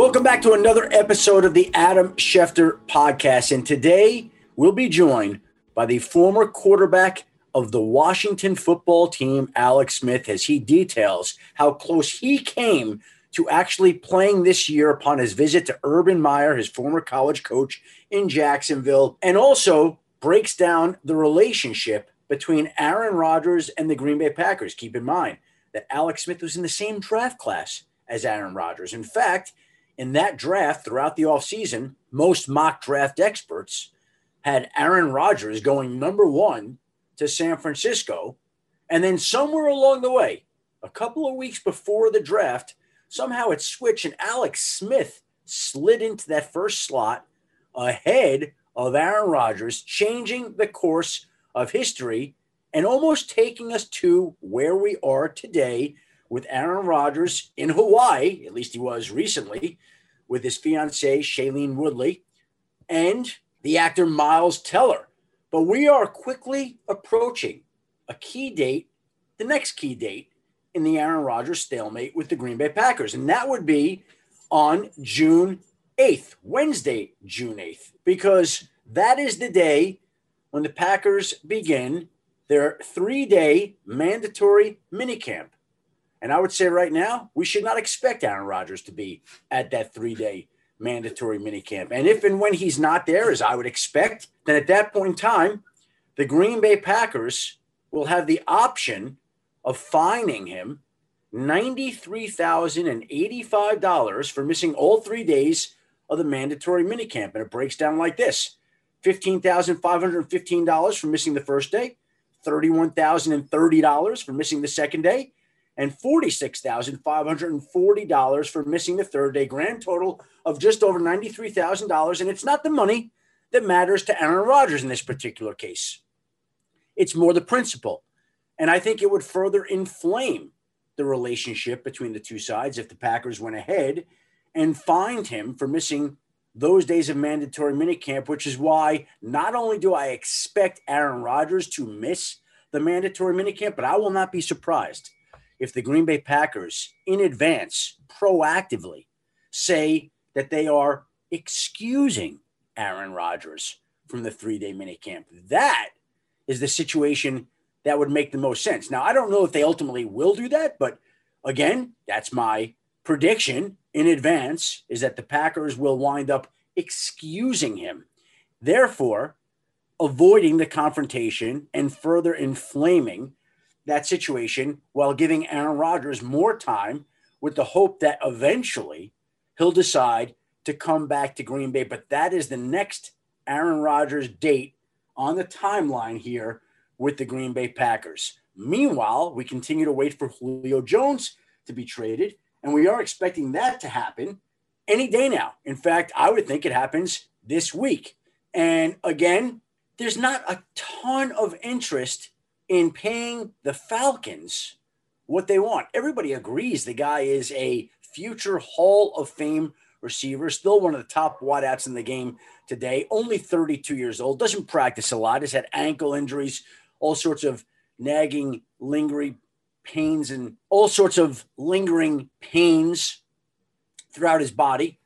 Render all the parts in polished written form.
Welcome back to another episode of the Adam Schefter podcast. And today we'll be joined by the former quarterback of the Washington football team, Alex Smith, as he details how close he came to actually playing this year upon his visit to Urban Meyer, his former college coach in Jacksonville, and also breaks down the relationship between Aaron Rodgers and the Green Bay Packers. Keep in mind that Alex Smith was in the same draft class as Aaron Rodgers. In fact, in that draft throughout the offseason, most mock draft experts had Aaron Rodgers going number one to San Francisco. And then somewhere along the way, a couple of weeks before the draft, somehow it switched and Alex Smith slid into that first slot ahead of Aaron Rodgers, changing the course of history and almost taking us to where we are today with Aaron Rodgers in Hawaii, at least he was recently, with his fiancée, Shailene Woodley, and the actor Miles Teller. But we are quickly approaching a key date, the next key date in the Aaron Rodgers stalemate with the Green Bay Packers. And that would be on June 8th, Wednesday, June 8th, because that is the day when the Packers begin their 3-day mandatory minicamp. And I would say right now, we should not expect Aaron Rodgers to be at that 3-day mandatory minicamp. And if and when he's not there, as I would expect, then at that point in time, the Green Bay Packers will have the option of fining him $93,085 for missing all 3 days of the mandatory minicamp. And it breaks down like this: $15,515 for missing the first day, $31,030 for missing the second day, and $46,540 for missing the third day. Grand total of just over $93,000. And it's not the money that matters to Aaron Rodgers in this particular case. It's more the principle. And I think it would further inflame the relationship between the two sides if the Packers went ahead and fined him for missing those days of mandatory minicamp, which is why not only do I expect Aaron Rodgers to miss the mandatory minicamp, but I will not be surprised if the Green Bay Packers in advance proactively say that they are excusing Aaron Rodgers from the 3-day minicamp. That is the situation that would make the most sense. Now, I don't know if they ultimately will do that, but again, that's my prediction in advance, is that the Packers will wind up excusing him, therefore avoiding the confrontation and further inflaming that situation while giving Aaron Rodgers more time with the hope that eventually he'll decide to come back to Green Bay. But that is the next Aaron Rodgers date on the timeline here with the Green Bay Packers. Meanwhile, we continue to wait for Julio Jones to be traded, and we are expecting that to happen any day now. In fact, I would think it happens this week. And again, there's not a ton of interest in paying the Falcons what they want. Everybody agrees the guy is a future Hall of Fame receiver, still one of the top wideouts in the game today, only 32 years old, doesn't practice a lot, has had ankle injuries, all sorts of nagging, lingering pains, and all sorts of lingering pains throughout his body.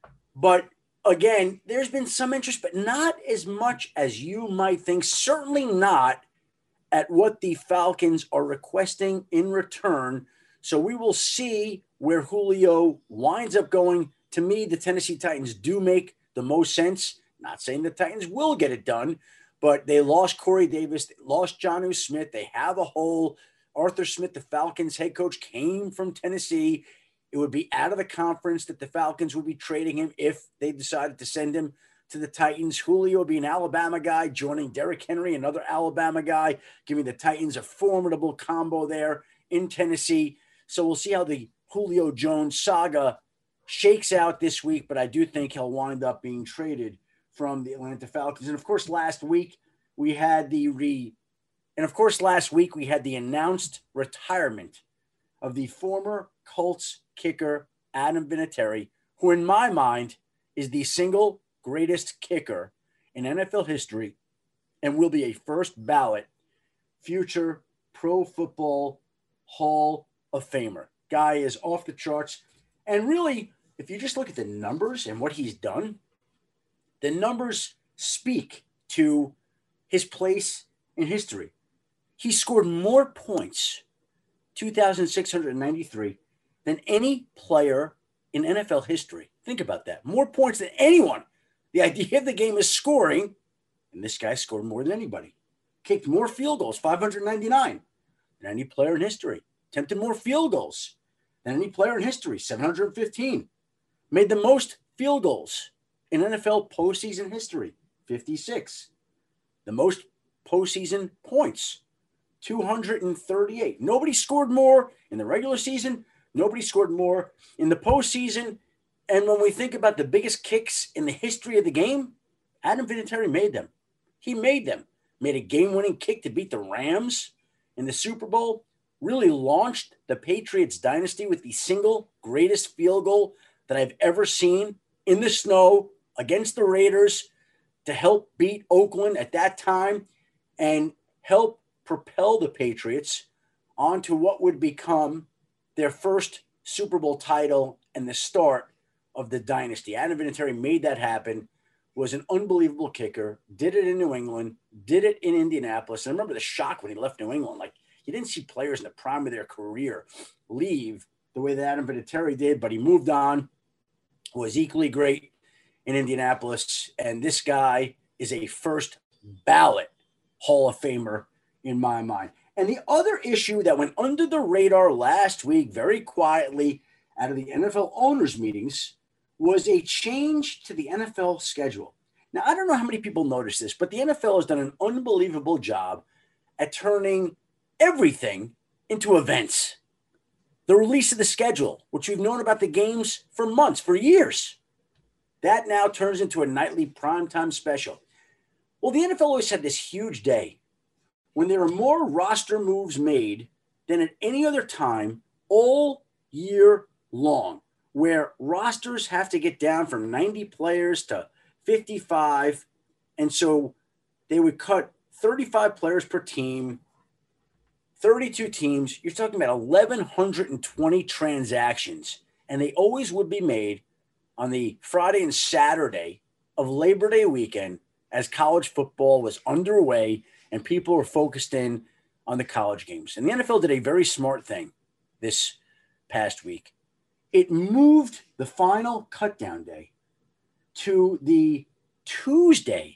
But again, there's been some interest, but not as much as you might think, certainly not at what the Falcons are requesting in return. So we will see where Julio winds up going. To me, the Tennessee Titans do make the most sense. Not saying the Titans will get it done, but they lost Corey Davis, they lost Jonnu Smith. They have a hole. Arthur Smith, the Falcons head coach, came from Tennessee. It would be out of the conference that the Falcons would be trading him if they decided to send him to the Titans. Julio would be an Alabama guy, joining Derrick Henry, another Alabama guy, giving the Titans a formidable combo there in Tennessee. So we'll see how the Julio Jones saga shakes out this week, but I do think he'll wind up being traded from the Atlanta Falcons. And of course, last week we had the announced retirement of the former Colts kicker Adam Vinatieri, who in my mind is the single greatest kicker in NFL history and will be a first ballot future Pro Football Hall of Famer. Guy is off the charts and really if you just look at the numbers and what he's done, the numbers speak to his place in history. He scored more points, 2,693, than any player in NFL history. Think about that. More points than anyone. The idea of the game is scoring, and this guy scored more than anybody. Kicked more field goals, 599, than any player in history. Attempted more field goals than any player in history, 715. Made the most field goals in NFL postseason history, 56. The most postseason points, 238. Nobody scored more in the regular season. Nobody scored more in the postseason. And when we think about the biggest kicks in the history of the game, Adam Vinatieri made them. He made them. Made a game-winning kick to beat the Rams in the Super Bowl. Really launched the Patriots dynasty with the single greatest field goal that I've ever seen in the snow against the Raiders to help beat Oakland at that time and help propel the Patriots onto what would become their first Super Bowl title and the start of the dynasty. Adam Vinatieri made that happen, was an unbelievable kicker, did it in New England, did it in Indianapolis. And I remember the shock when he left New England. Like, you didn't see players in the prime of their career leave the way that Adam Vinatieri did, but he moved on, was equally great in Indianapolis. And this guy is a first ballot Hall of Famer in my mind. And the other issue that went under the radar last week, very quietly out of the NFL owners' meetings, was a change to the NFL schedule. Now, I don't know how many people noticed this, but the NFL has done an unbelievable job at turning everything into events. The release of the schedule, which we've known about the games for months, for years, that now turns into a nightly primetime special. Well, the NFL always had this huge day when there are more roster moves made than at any other time all year long, where rosters have to get down from 90 players to 55. And so they would cut 35 players per team, 32 teams. You're talking about 1,120 transactions. And they always would be made on the Friday and Saturday of Labor Day weekend as college football was underway and people were focused in on the college games. And the NFL did a very smart thing this past week. It moved the final cutdown day to the Tuesday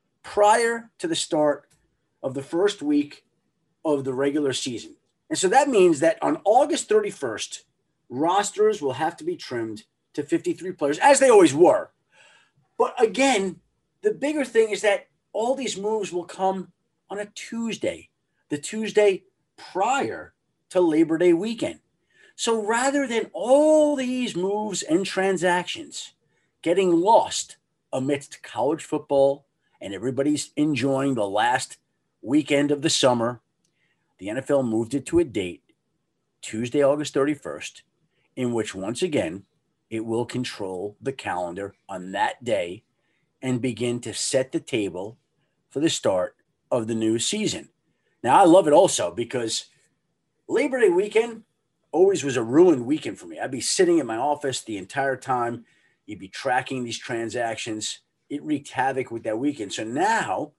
prior to the start of the first week of the regular season. And so that means that on August 31st, rosters will have to be trimmed to 53 players, as they always were. But again, the bigger thing is that all these moves will come on a Tuesday, the Tuesday prior to Labor Day weekend. So rather than all these moves and transactions getting lost amidst college football and everybody's enjoying the last weekend of the summer, the NFL moved it to a date, Tuesday, August 31st, in which once again, it will control the calendar on that day and begin to set the table for the start of the new season. Now, I love it also because Labor Day weekend always was a ruined weekend for me. I'd be sitting in my office the entire time. You'd be tracking these transactions. It wreaked havoc with that weekend. So now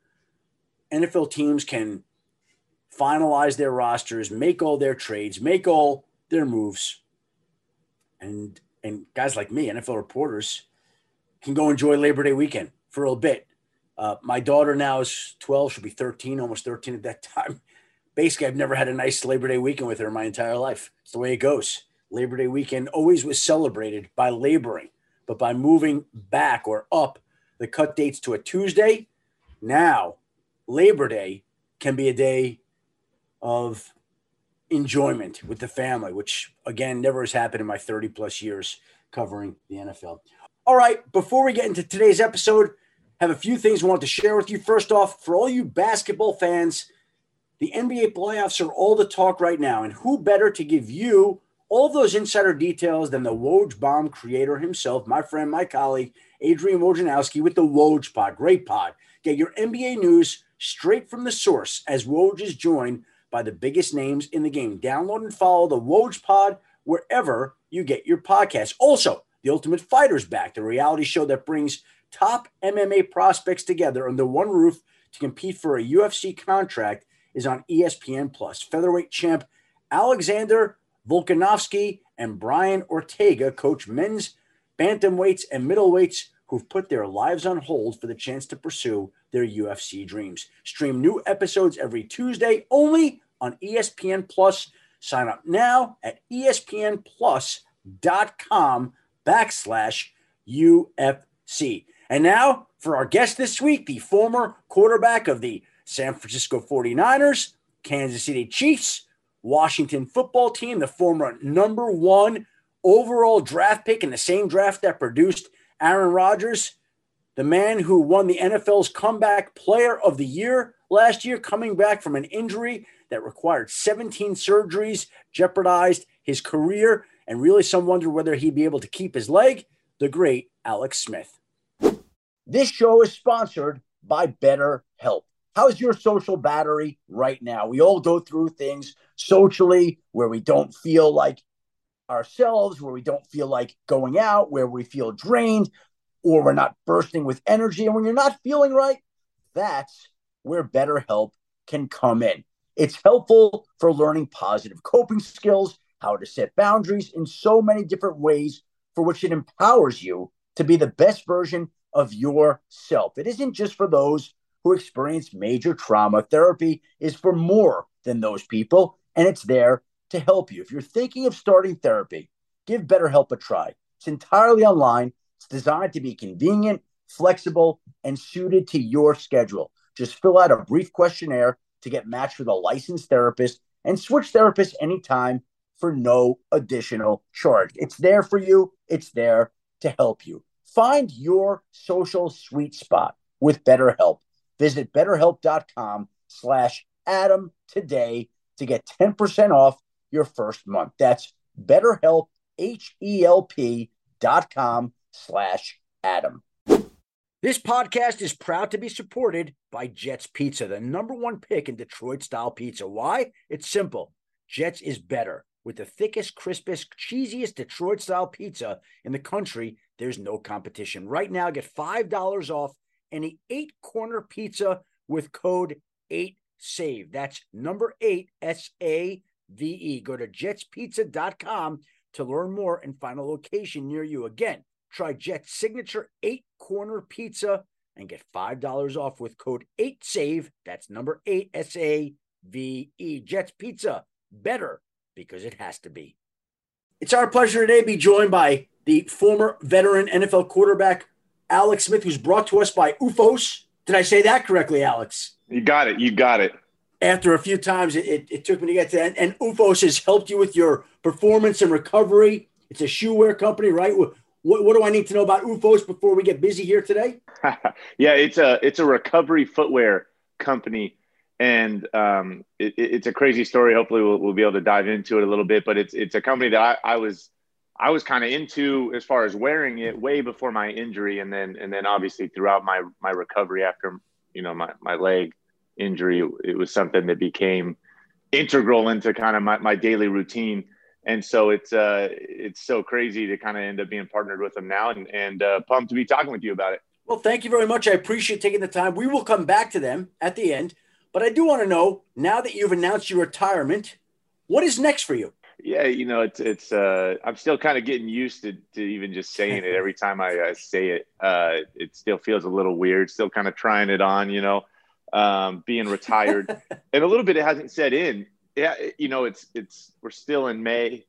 NFL teams can finalize their rosters, make all their trades, make all their moves. And guys like me, NFL reporters, can go enjoy Labor Day weekend for a little bit. My daughter now is 12. She'll be 13, almost 13 at that time. Basically, I've never had a nice Labor Day weekend with her my entire life. It's the way it goes. Labor Day weekend always was celebrated by laboring, but by moving back or up the cut dates to a Tuesday, now Labor Day can be a day of enjoyment with the family, which, again, never has happened in my 30-plus years covering the NFL. All right, before we get into today's episode, I have a few things I want to share with you. First off, for all you basketball fans, the NBA playoffs are all the talk right now, and who better to give you all those insider details than the Woj Bomb creator himself, my friend, my colleague, Adrian Wojnarowski with the Woj Pod. Great pod. Get your NBA news straight from the source as Woj is joined by the biggest names in the game. Download and follow the Woj Pod wherever you get your podcasts. Also, The Ultimate Fighter's back, the reality show that brings top MMA prospects together under one roof to compete for a UFC contract, is on ESPN+. Featherweight champ Alexander Volkanovski and Brian Ortega coach men's bantamweights and middleweights who've put their lives on hold for the chance to pursue their UFC dreams. Stream new episodes every Tuesday only on ESPN+. Sign up now at espnplus.com/UFC. And now for our guest this week, the former quarterback of the San Francisco 49ers, Kansas City Chiefs, Washington football team, the former number 1 overall draft pick in the same draft that produced Aaron Rodgers, the man who won the NFL's Comeback Player of the Year last year, coming back from an injury that required 17 surgeries, jeopardized his career, and really some wonder whether he'd be able to keep his leg, the great Alex Smith. This show is sponsored by BetterHelp. How's your social battery right now? We all go through things socially where we don't feel like ourselves, where we don't feel like going out, where we feel drained, or we're not bursting with energy. And when you're not feeling right, that's where BetterHelp can come in. It's helpful for learning positive coping skills, how to set boundaries in so many different ways, for which it empowers you to be the best version of yourself. It isn't just for those who experience major trauma. Therapy is for more than those people, and it's there to help you. If you're thinking of starting therapy, give BetterHelp a try. It's entirely online. It's designed to be convenient, flexible, and suited to your schedule. Just fill out a brief questionnaire to get matched with a licensed therapist and switch therapists anytime for no additional charge. It's there for you. It's there to help you. Find your social sweet spot with BetterHelp. Visit BetterHelp.com/Adam today to get 10% off your first month. That's BetterHelp, HELP.com/Adam. This podcast is proud to be supported by Jets Pizza, the number 1 pick in Detroit-style pizza. Why? It's simple. Jets is better. With the thickest, crispest, cheesiest Detroit-style pizza in the country, there's no competition. Right now, get $5 off any 8-corner pizza with code 8SAVE. That's number 8, SAVE. Go to jetspizza.com to learn more and find a location near you. Again, try Jet's signature 8-corner pizza and get $5 off with code 8SAVE. That's number 8, SAVE. Jets Pizza, better because it has to be. It's our pleasure today to be joined by the former veteran NFL quarterback, Alex Smith, who's brought to us by OOFOS. Did I say that correctly, Alex? You got it. You got it. After a few times, it took me to get to that. And OOFOS has helped you with your performance and recovery. It's a shoe wear company, right? What do I need to know about OOFOS before we get busy here today? Yeah, it's a recovery footwear company. And it's a crazy story. Hopefully we'll be able to dive into it a little bit, but it's a company that I was kind of into as far as wearing it way before my injury. And then obviously throughout my recovery after, my leg injury, it was something that became integral into kind of my daily routine. And so it's so crazy to kind of end up being partnered with them now and pumped to be talking with you about it. Well, thank you very much. I appreciate taking the time. We will come back to them at the end. But I do want to know, now that you've announced your retirement, what is next for you? Yeah, it's I'm still kind of getting used to even just saying it. Every time I say it, it still feels a little weird, still kind of trying it on, being retired. And a little bit it hasn't set in. Yeah, we're still in May.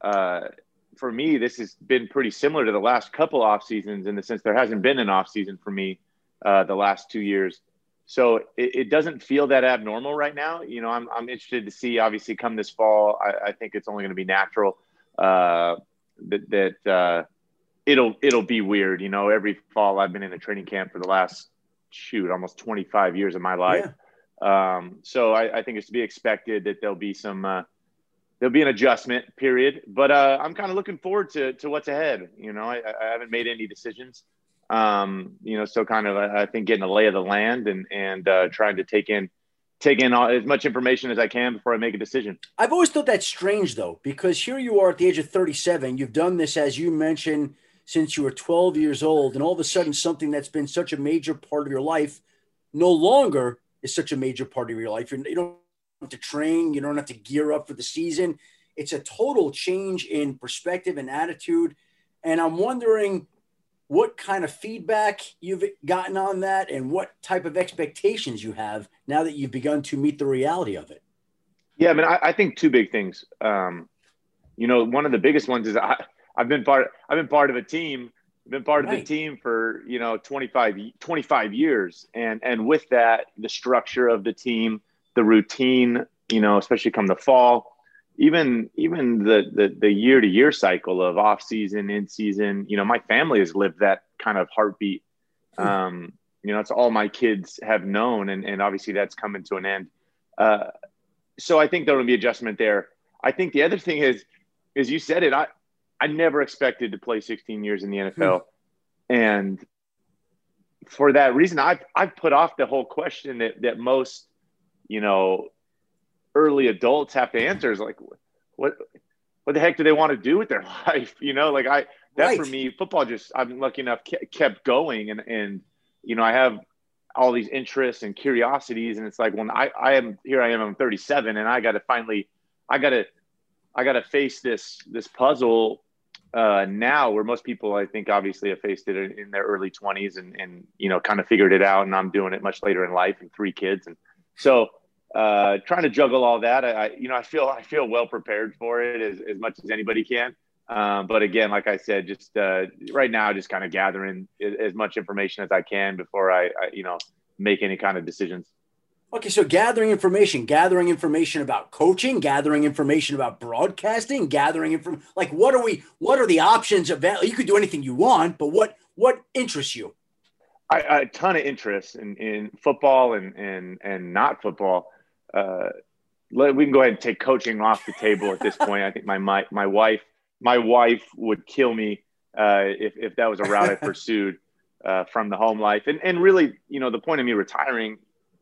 For me, this has been pretty similar to the last couple off seasons in the sense there hasn't been an off season for me the last 2 years. So it doesn't feel that abnormal right now. I'm interested to see, obviously, come this fall. I think it's only going to be natural that it'll be weird. Every fall I've been in a training camp for the last, almost 25 years of my life. Yeah. So I think it's to be expected that there'll be an adjustment period. But I'm kind of looking forward to what's ahead. I haven't made any decisions. So kind of, I think getting a lay of the land and trying to take in as much information as I can before I make a decision. I've always thought that's strange though, because here you are at the age of 37, you've done this, as you mentioned, since you were 12 years old, and all of a sudden something that's been such a major part of your life no longer is such a major part of your life. You don't have to train. You don't have to gear up for the season. It's a total change in perspective and attitude. And I'm wondering what kind of feedback you've gotten on that and what type of expectations you have now that you've begun to meet the reality of it. Yeah, I mean, I think two big things. One of the biggest ones is I've been part of a team. I've been part of the team for 25 years, and with that, the structure of the team, the routine, especially come the fall, even the year to year cycle of off season, in season. My family has lived that kind of heartbeat. It's all my kids have known, and obviously that's coming to an end. So I think there will be adjustment there. I think the other thing is you said it. I never expected to play 16 years in the NFL. And for that reason, I've put off the whole question that most, early adults have to answer is like, what the heck do they want to do with their life? For me, football I'm lucky enough kept going. And I have all these interests and curiosities. And it's like, when I'm 37 and I got to face this puzzle now, where most people, I think, obviously have faced it in their early 20s and kind of figured it out. And I'm doing it much later in life and 3 kids. And so trying to juggle all that, I feel well prepared for it as much as anybody can. But again, like I said, just right now, just kind of gathering as much information as I can before I make any kind of decisions. Okay, so gathering information about coaching, gathering information about broadcasting, what are the options available? You could do anything you want, but what interests you? A ton of interest in football and not football. We can go ahead and take coaching off the table at this point. I think my wife would kill me if that was a route I pursued from the home life. And really, the point of me retiring,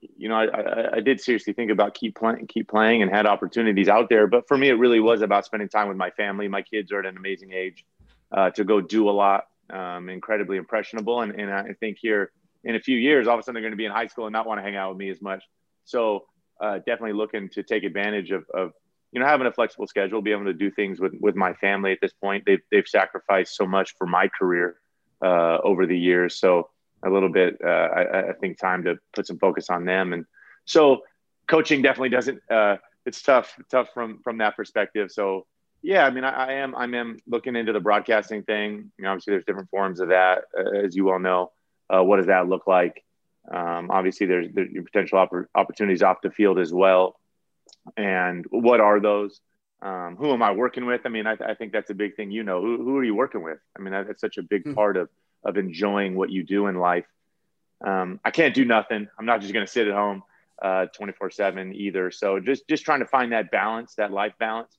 I did seriously think about keep playing and had opportunities out there. But for me, it really was about spending time with my family. My kids are at an amazing age to go do a lot, incredibly impressionable. And I think here in a few years, all of a sudden they're going to be in high school and not want to hang out with me as much. So definitely looking to take advantage of having a flexible schedule, be able to do things with my family at this point. They've sacrificed so much for my career over the years. So a little bit, I think, time to put some focus on them. And so coaching definitely doesn't, it's tough from that perspective. So yeah, I mean, I am looking into the broadcasting thing. Obviously there's different forms of that, as you all know. What does that look like? Obviously there's potential opportunities off the field as well. And what are those? Who am I working with? I mean, I think that's a big thing. Who are you working with? I mean, that's such a big part of enjoying what you do in life. I can't do nothing. I'm not just going to sit at home 24/7 either. So just trying to find that balance, that life balance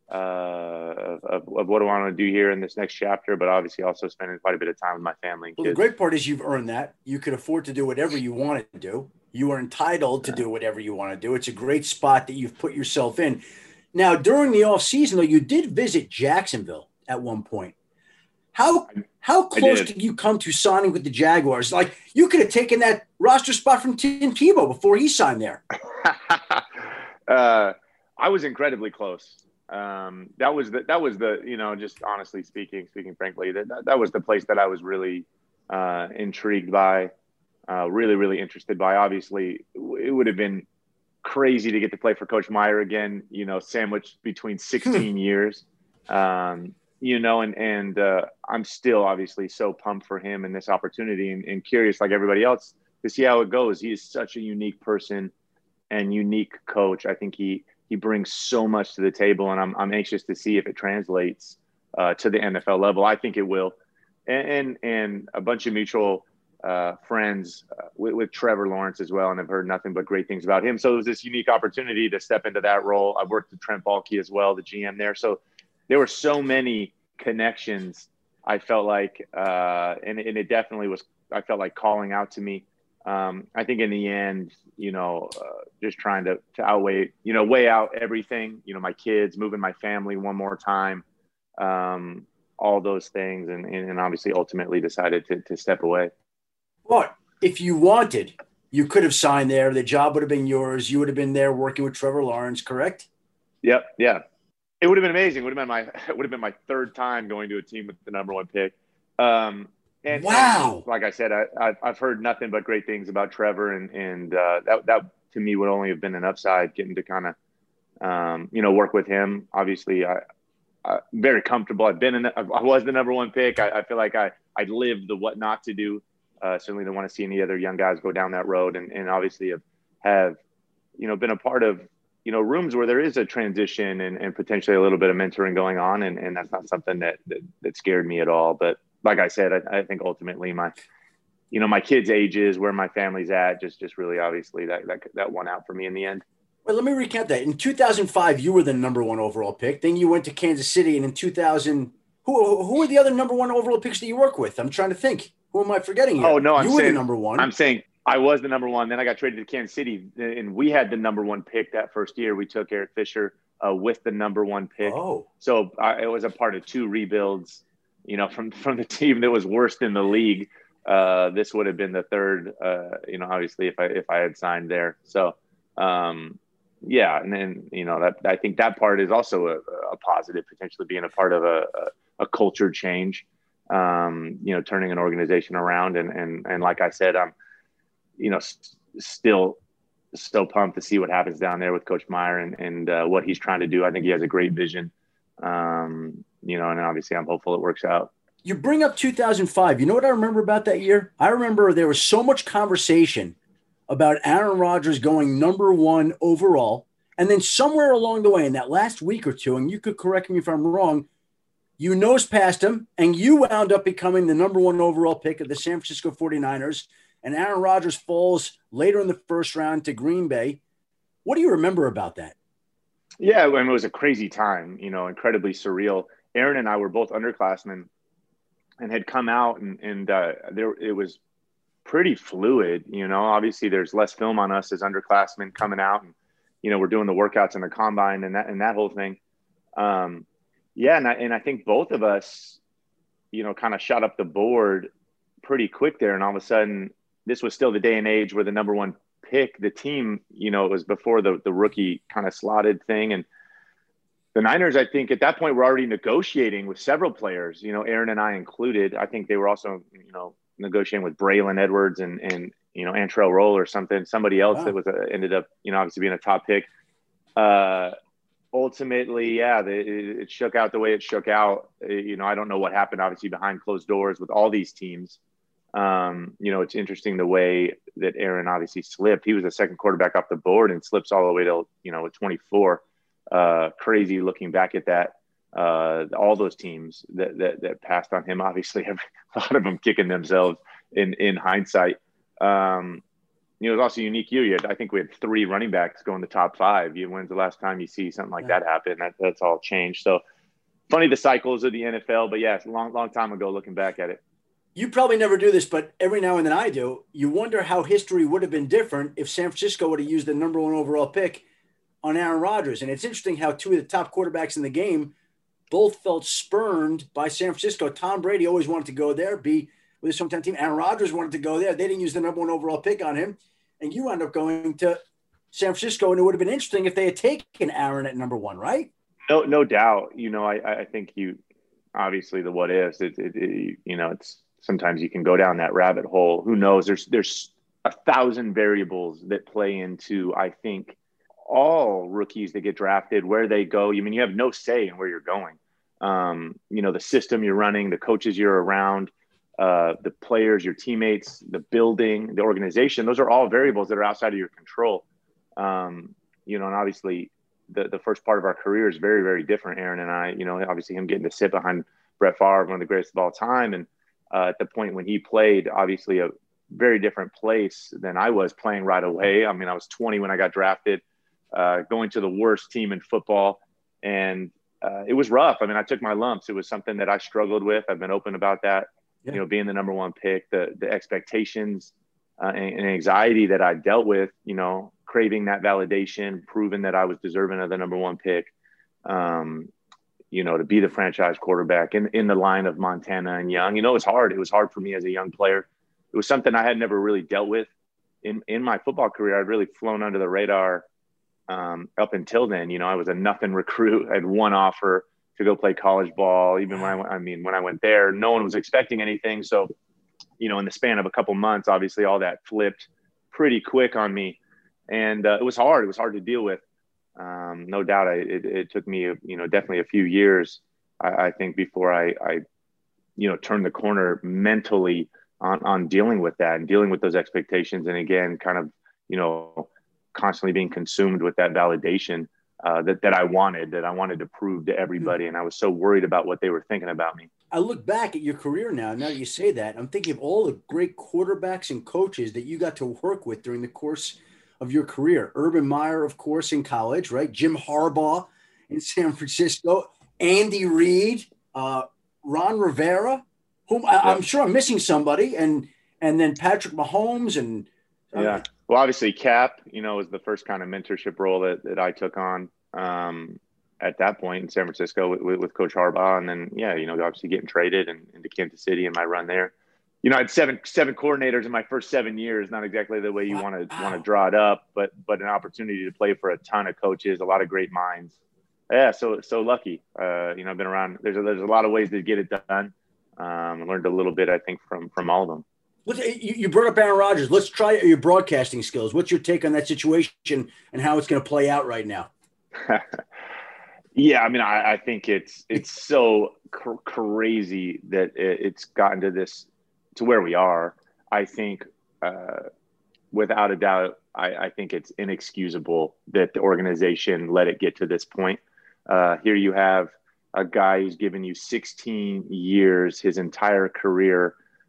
of what do I want to do here in this next chapter, but obviously also spending quite a bit of time with my family and kids. The great part is you've earned that. You could afford to do whatever you want to do. You are entitled to do whatever you want to do. It's a great spot that you've put yourself in. Now, during the off season, though, you did visit Jacksonville at one point. How close did you come to signing with the Jaguars? Like, you could have taken that roster spot from Tim Tebow before he signed there. I was incredibly close. That was the just honestly speaking frankly, that was the place that I was really intrigued by, really, really interested by. Obviously, it would have been crazy to get to play for Coach Meyer again, sandwiched between 16 years. And I'm still obviously so pumped for him and this opportunity and curious, like everybody else, to see how it goes. He is such a unique person and unique coach. I think he brings so much to the table, and I'm anxious to see if it translates to the NFL level. I think it will. And a bunch of mutual friends with Trevor Lawrence as well, and I've heard nothing but great things about him. So it was this unique opportunity to step into that role. I've worked with Trent Baalke as well, the GM there. So there were so many connections, I felt like, and it definitely was, I felt like calling out to me. I think in the end, just trying to outweigh, weigh out everything, my kids, moving my family one more time. all those things, and obviously ultimately decided to step away. But if you wanted, you could have signed there. The job would have been yours. You would have been there working with Trevor Lawrence, correct? Yep. Yeah. It would have been amazing. It would have been my third time going to a team with the number one pick. And Wow. like I said, I've heard nothing but great things about Trevor, and that to me would only have been an upside, getting to kind of work with him. Obviously, I very comfortable. I was the number one pick. I feel like I lived the what not to do. Certainly don't want to see any other young guys go down that road, and obviously have been a part of rooms where there is a transition and potentially a little bit of mentoring going on, and that's not something that scared me at all. But like I said, I think ultimately my kids' ages, where my family's at, just really obviously that won out for me in the end. Well, let me recap that. In 2005, you were the number one overall pick. Then you went to Kansas City, and in 2000, who were the other number one overall picks that you work with? I'm trying to think. Who am I forgetting here? Oh no, You were the number one. I'm saying I was the number one. Then I got traded to Kansas City, and we had the number one pick that first year. We took Eric Fisher with the number one pick. Oh, so it was a part of two rebuilds. From the team that was worst in the league. This would have been the third. Obviously, if I had signed there. So. Yeah, and then that I think that part is also a positive, potentially being a part of a culture change. Turning an organization around, and like I said, I'm still so pumped to see what happens down there with Coach Meyer and what he's trying to do. I think he has a great vision. And obviously I'm hopeful it works out. You bring up 2005. You know what I remember about that year? I remember there was so much conversation about Aaron Rodgers going number one overall. And then somewhere along the way in that last week or two, and you could correct me if I'm wrong, you nose passed him and you wound up becoming the number one overall pick of the San Francisco 49ers. And Aaron Rodgers falls later in the first round to Green Bay. What do you remember about that? Yeah, I mean, it was a crazy time, incredibly surreal. Aaron and I were both underclassmen and had come out and it was pretty fluid. Obviously there's less film on us as underclassmen coming out, and we're doing the workouts in the combine and that whole thing. And I think both of us kind of shot up the board pretty quick there, and all of a sudden this was still the day and age where the number one pick, the team, it was before the rookie kind of slotted thing, and the Niners, I think at that point, were already negotiating with several players, Aaron and I included. I think they were also negotiating with Braylon Edwards and Antrell Roll or somebody else. Wow. That was ended up obviously being a top pick. Ultimately, yeah, it shook out the way it shook out. I don't know what happened obviously behind closed doors with all these teams. It's interesting the way that Aaron obviously slipped. He was the second quarterback off the board and slips all the way to 24. Crazy looking back at that. All those teams that passed on him, obviously, a lot of them kicking themselves in hindsight. It was also a unique year. I think we had 3 running backs go in the top 5. When's the last time you see something like that happen? That's all changed. So funny the cycles of the NFL, but yeah, it's a long time ago looking back at it. You probably never do this, but every now and then I do. You wonder how history would have been different if San Francisco would have used the number one overall pick on Aaron Rodgers. And it's interesting how 2 of the top quarterbacks in the game both felt spurned by San Francisco. Tom Brady always wanted to go there, be with his hometown team. Aaron Rodgers wanted to go there. They didn't use the number one overall pick on him. And you wound up going to San Francisco, and it would have been interesting if they had taken Aaron at number one, right? No doubt. I think obviously the what ifs, it's sometimes you can go down that rabbit hole. Who knows? There's 1,000 variables that play into, I think, all rookies that get drafted, where they go. You have no say in where you're going. The system you're running, the coaches you're around, the players, your teammates, the building, the organization, those are all variables that are outside of your control. And obviously the first part of our career is very, very different. Aaron and I, obviously him getting to sit behind Brett Favre, one of the greatest of all time. And at the point when he played, obviously a very different place than I was playing right away. I mean, I was 20 when I got drafted, going to the worst team in football. And it was rough. I mean, I took my lumps. It was something that I struggled with. I've been open about that. Yeah. Being the number one pick, the expectations and anxiety that I dealt with, craving that validation, proving that I was deserving of the number one pick. to be the franchise quarterback in the line of Montana and Young. It was hard. It was hard for me as a young player. It was something I had never really dealt with in my football career. I'd really flown under the radar up until then. I was a nothing recruit. I had one offer to go play college ball. Even when I went there, no one was expecting anything. So, in the span of a couple months, obviously all that flipped pretty quick on me. And it was hard. It was hard to deal with. No doubt. It took me, definitely a few years, I think, before I turned the corner mentally on dealing with that and dealing with those expectations. And again, kind of, constantly being consumed with that validation that I wanted to prove to everybody. And I was so worried about what they were thinking about me. I look back at your career now that you say that, I'm thinking of all the great quarterbacks and coaches that you got to work with during the course of your career. Urban Meyer, of course, in college, right? Jim Harbaugh in San Francisco, Andy Reid, Ron Rivera, whom I'm sure I'm missing somebody, and then Patrick Mahomes and yeah. Well, obviously Cap, was the first kind of mentorship role that I took on at that point in San Francisco with Coach Harbaugh. And then, obviously getting traded into Kansas City and my run there. I had seven coordinators in my first 7 years. Not exactly the way you want to draw it up, but an opportunity to play for a ton of coaches, a lot of great minds. Yeah, so lucky. I've been around. There's a lot of ways to get it done. I learned a little bit, I think, from all of them. You brought up Aaron Rodgers. Let's try your broadcasting skills. What's your take on that situation and how it's going to play out right now? Yeah, I think it's so crazy that it's gotten to where we are. I think without a doubt, I think it's inexcusable that the organization let it get to this point. Here you have a guy who's given you 16 years, his entire career,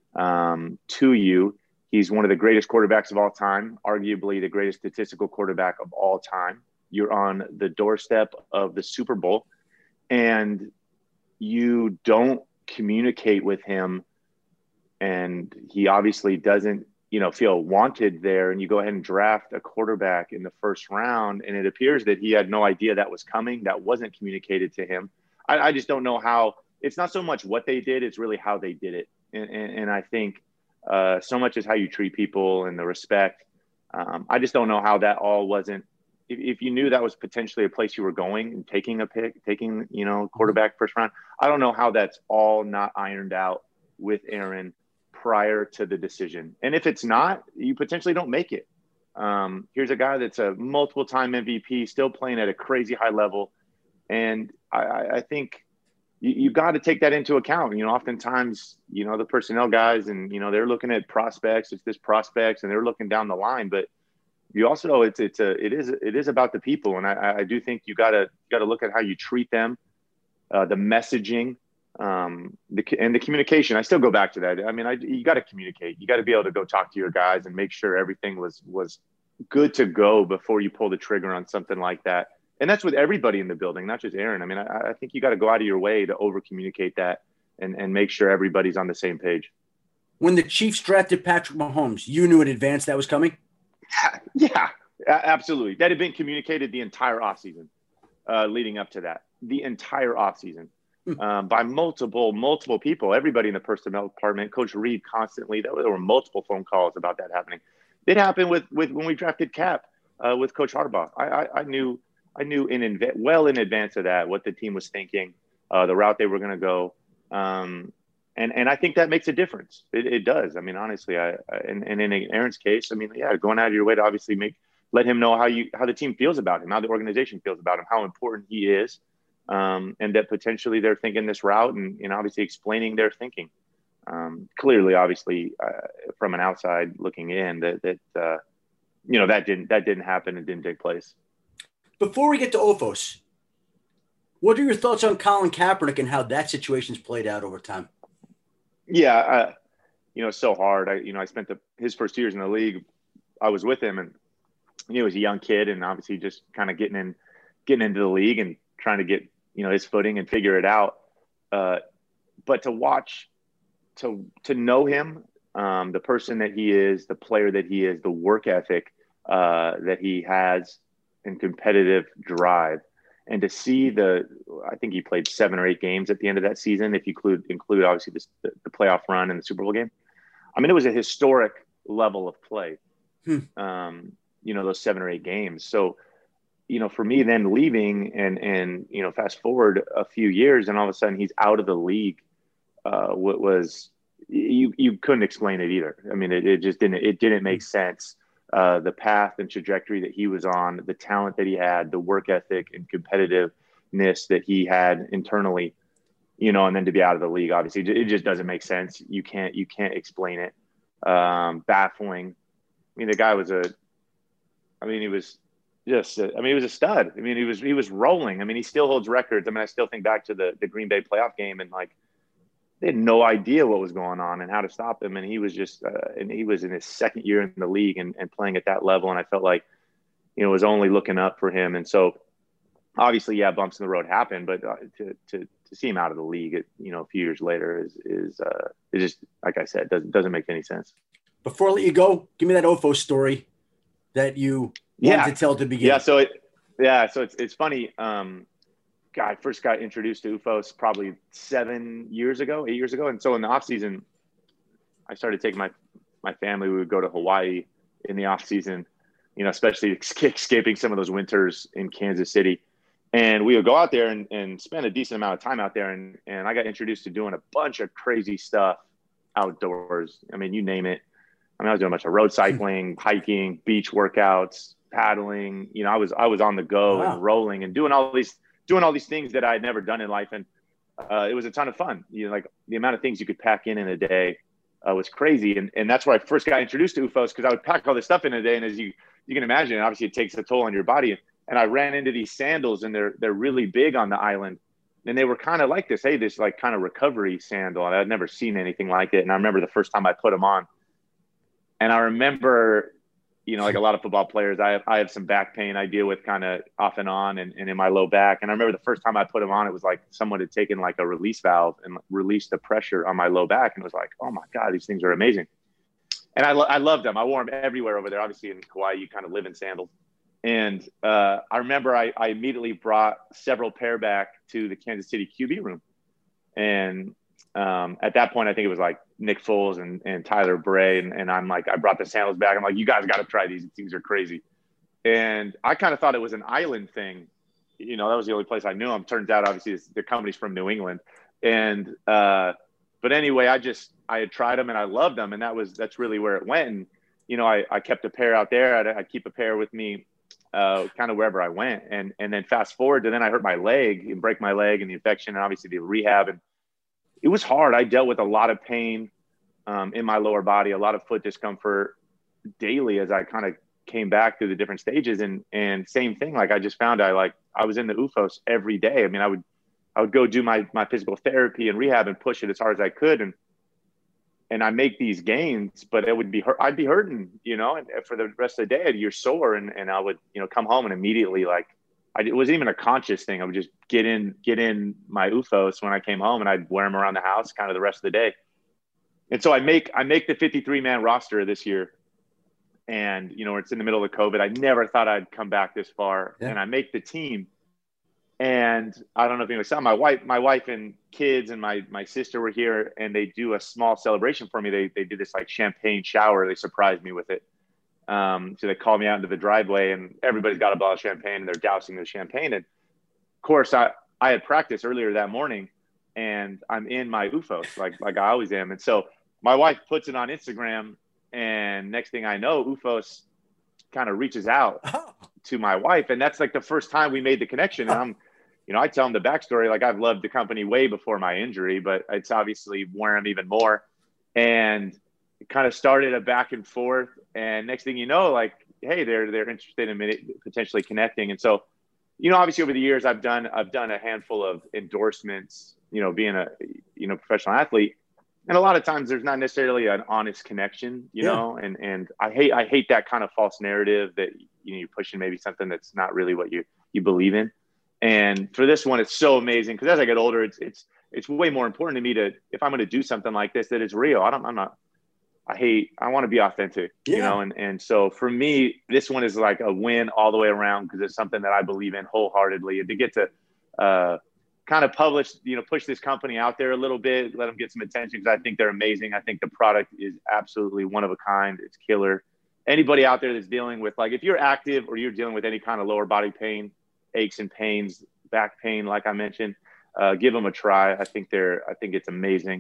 to you. He's one of the greatest quarterbacks of all time, arguably the greatest statistical quarterback of all time. You're on the doorstep of the Super Bowl, and you don't communicate with him, and he obviously doesn't, feel wanted there, and you go ahead and draft a quarterback in the first round, and it appears that he had no idea that was coming. That wasn't communicated to him. I just don't know how. It's not so much what they did, it's really how they did it. And I think so much is how you treat people and the respect. I just don't know how that all wasn't. If you knew that was potentially a place you were going and taking quarterback first round, I don't know how that's all not ironed out with Aaron prior to the decision. And if it's not, you potentially don't make it. Here's a guy that's a multiple-time MVP, still playing at a crazy high level. And I think you got to take that into account. Oftentimes, the personnel guys and, they're looking at prospects, prospects, and they're looking down the line, but you also, it is about the people. And I do think you got to look at how you treat them, the messaging, and the communication. I still go back to that. You got to communicate. You got to be able to go talk to your guys and make sure everything was good to go before you pull the trigger on something like that. And that's with everybody in the building, not just Aaron. I think you got to go out of your way to over communicate that and make sure everybody's on the same page. When the Chiefs drafted Patrick Mahomes, you knew in advance that was coming? Yeah, absolutely. That had been communicated the entire offseason leading up to that, the entire offseason by multiple people, everybody in the personnel department, Coach Reid constantly. There were multiple phone calls about that happening. It happened with when we drafted Cap with Coach Harbaugh. I knew well in advance of that what the team was thinking, the route they were going to go. And I think that makes a difference. It does. Honestly, and in Aaron's case, going out of your way to obviously let him know how the team feels about him, how the organization feels about him, how important he is, and that potentially they're thinking this route and obviously explaining their thinking. Clearly, obviously, from an outside looking in, that didn't happen and didn't take place. Before we get to Ofos, what are your thoughts on Colin Kaepernick and how that situation's played out over time? Yeah, it's so hard. I spent his first years in the league. I was with him, and he was a young kid, and obviously just kind of getting into the league and trying to get his footing and figure it out. But to watch, to know him, the person that he is, the player that he is, the work ethic that he has, and competitive drive, And to see I think he played 7 or 8 games at the end of that season, if you include obviously the playoff run and the Super Bowl game. I mean, it was a historic level of play, those 7 or 8 games. So, for me then leaving and fast forward a few years and all of a sudden he's out of the league, you couldn't explain it either. I mean, it just didn't make sense. The path and trajectory that he was on, the talent that he had, the work ethic and competitiveness that he had internally, and then to be out of the league, obviously it just doesn't make sense. You can't explain it. Baffling. I mean, the guy was he was he was a stud. I mean, he was rolling. I mean, he still holds records. I mean, I still think back to the Green Bay playoff game and they had no idea what was going on and how to stop him. And he was just, and he was in his second year in the league and playing at that level. And I felt like, was only looking up for him. And so obviously, bumps in the road happen, but to see him out of the league, a few years later is just, like I said, doesn't make any sense. Before I let you go, give me that OFO story that you wanted to tell to begin. Yeah. So it's funny. I first got introduced to UFOS probably 8 years ago. And so in the off season, I started taking my family. We would go to Hawaii in the off season, especially escaping some of those winters in Kansas City. And we would go out there and spend a decent amount of time out there. And I got introduced to doing a bunch of crazy stuff outdoors. I mean, you name it. I mean, I was doing a bunch of road cycling, hiking, beach workouts, paddling. I was on the go and rolling and doing all these things that I had never done in life. And it was a ton of fun. Like the amount of things you could pack in a day was crazy. And that's where I first got introduced to UFOS, because I would pack all this stuff in a day. And as you can imagine, obviously it takes a toll on your body. And I ran into these sandals, and they're really big on the island. And they were kind of like this like kind of recovery sandal. And I'd never seen anything like it. And I remember the first time I put them on. And I remember, like a lot of football players, I have some back pain I deal with kind of off and on and in my low back. And I remember the first time I put them on, it was like someone had taken like a release valve and released the pressure on my low back. And it was like, oh my God, these things are amazing. And I loved them. I wore them everywhere over there. Obviously in Hawaii, you kind of live in sandals. And I remember I immediately brought several pair back to the Kansas City QB room. And at that point, I think it was like Nick Foles and Tyler Bray. And I'm like, I brought the sandals back. I'm like, you guys got to try these. These are crazy. And I kind of thought it was an island thing. That was the only place I knew them. Turns out, obviously, the company's from New England. And, but anyway, I had tried them and I loved them. And that's really where it went. And, I kept a pair out there. I'd keep a pair with me kind of wherever I went. And then fast forward to then I hurt my leg and break my leg and the infection and obviously the rehab. And it was hard. I dealt with a lot of pain in my lower body, a lot of foot discomfort daily as I kind of came back through the different stages. And same thing. Like I just found I was in the UFOS every day. I mean, I would go do my physical therapy and rehab and push it as hard as I could. And I make these gains, but it would be hurt. I'd be hurting, and for the rest of the day, you're sore. And I would, come home and immediately it wasn't even a conscious thing. I would just get in my UFOS when I came home, and I'd wear them around the house kind of the rest of the day. And so I make the 53-man roster this year. And, it's in the middle of COVID. I never thought I'd come back this far. Yeah. And I make the team. And I don't know if you saw my wife and kids and my sister were here, and they do a small celebration for me. They did this like champagne shower. They surprised me with it. So they called me out into the driveway, and everybody's got a bottle of champagne and they're dousing the champagne. And of course I had practice earlier that morning, and I'm in my UFOS like I always am. And so my wife puts it on Instagram, and next thing I know, UFOS kind of reaches out to my wife. And that's like the first time we made the connection. And I tell them the backstory. Like I've loved the company way before my injury, but it's obviously worn them even more. And it kind of started a back and forth. And next thing you know, like, hey, they're interested in potentially connecting. And so, obviously over the years, I've done a handful of endorsements, being a, professional athlete. And a lot of times there's not necessarily an honest connection, know, and I hate that kind of false narrative that, you're pushing maybe something that's not really what you believe in. And for this one, it's so amazing because as I get older, it's way more important to me if I'm going to do something like this, that it's real. I'm not I want to be authentic, you know? And so for me, this one is like a win all the way around because it's something that I believe in wholeheartedly. And to get to kind of publish, push this company out there a little bit, let them get some attention because I think they're amazing. I think the product is absolutely one of a kind. It's killer. Anybody out there that's dealing with, like, if you're active or you're dealing with any kind of lower body pain, aches and pains, back pain, like I mentioned, give them a try. I think it's amazing.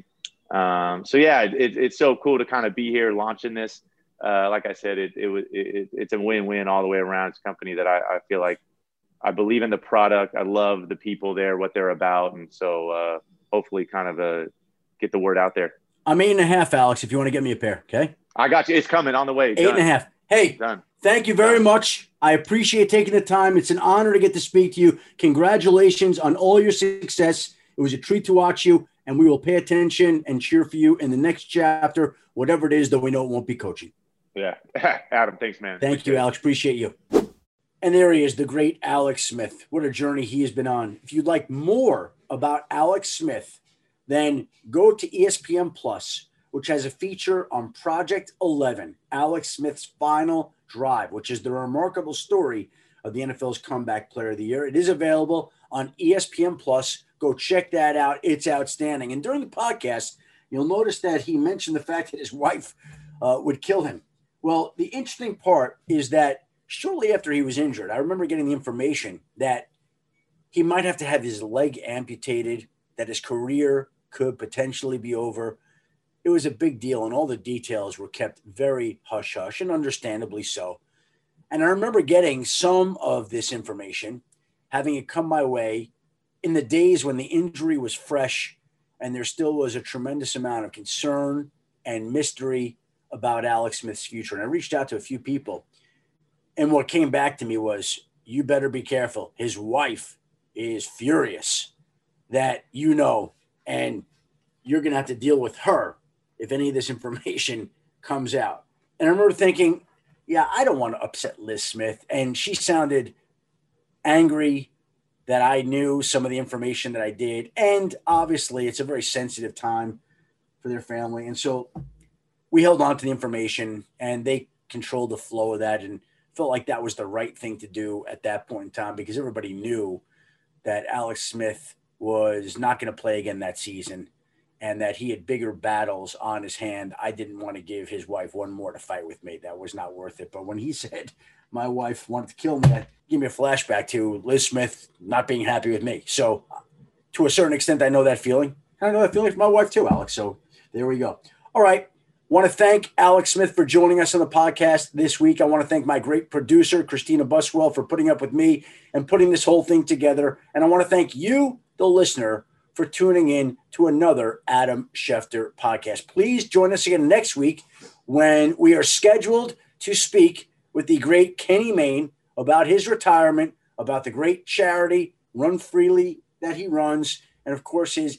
So yeah, it's so cool to kind of be here launching this. Like I said, it's a win-win all the way around. It's a company that I feel like I believe in the product. I love the people there, what they're about. And so hopefully kind of get the word out there. I'm 8.5, Alex, if you want to get me a pair. Okay. I got you. It's coming on the way. 8.5. Hey, done. Thank you very much. I appreciate taking the time. It's an honor to get to speak to you. Congratulations on all your success. It was a treat to watch you, and we will pay attention and cheer for you in the next chapter, whatever it is, though we know it won't be coaching. Yeah. Adam, thanks, man. Thank you, Alex. Appreciate you. And there he is, the great Alex Smith. What a journey he has been on. If you'd like more about Alex Smith, then go to ESPN Plus, which has a feature on Project 11, Alex Smith's final drive, which is the remarkable story of the NFL's comeback player of the year. It is available on ESPN Plus. Go check that out. It's outstanding. And during the podcast, you'll notice that he mentioned the fact that his wife would kill him. Well, the interesting part is that shortly after he was injured, I remember getting the information that he might have to have his leg amputated, that his career could potentially be over. It was a big deal, and all the details were kept very hush-hush, and understandably so. And I remember getting some of this information, having it come my way in the days when the injury was fresh, and there still was a tremendous amount of concern and mystery about Alex Smith's future. And I reached out to a few people, and what came back to me was, you better be careful. His wife is furious that and you're going to have to deal with her if any of this information comes out. And I remember thinking, yeah, I don't want to upset Liz Smith. And she sounded angry that I knew some of the information that I did. And obviously it's a very sensitive time for their family. And so we held on to the information, and they controlled the flow of that, and felt like that was the right thing to do at that point in time, because everybody knew that Alex Smith was not going to play again that season, and that he had bigger battles on his hand. I didn't want to give his wife one more to fight with me. That was not worth it. But when he said my wife wanted to kill me, that gave me a flashback to Liz Smith not being happy with me. So to a certain extent, I know that feeling. I know that feeling for my wife too, Alex. So there we go. All right. Want to thank Alex Smith for joining us on the podcast this week. I want to thank my great producer, Christina Buswell, for putting up with me and putting this whole thing together. And I want to thank you, the listener, for tuning in to another Adam Schefter podcast. Please join us again next week when we are scheduled to speak with the great Kenny Mayne about his retirement, about the great charity Run Freely that he runs, and of course his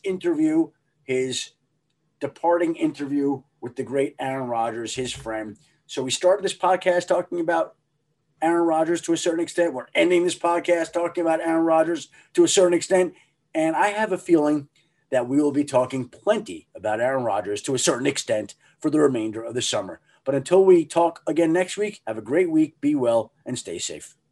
departing interview with the great Aaron Rodgers, his friend. So we started this podcast talking about Aaron Rodgers to a certain extent. We're ending this podcast talking about Aaron Rodgers to a certain extent. And I have a feeling that we will be talking plenty about Aaron Rodgers to a certain extent for the remainder of the summer. But until we talk again next week, have a great week, be well, and stay safe.